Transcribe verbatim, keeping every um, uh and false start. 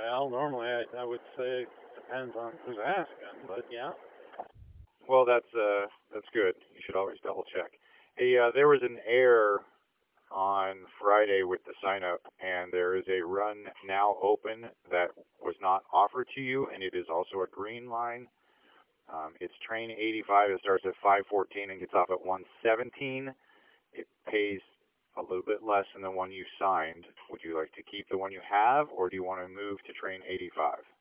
Well, normally I, I would say it depends on who's asking, but yeah. Well, that's uh, that's good. You should always double check. Hey, uh, there was an error on Friday with the sign up, and there is a run now open that was not offered to you, and it is also a green line. Um, it's train eighty-five. It starts at five fourteen and gets off at one seventeen. It pays a little bit less than the one you signed. Would you like to keep the one you have, or do you want to move to train eighty-five?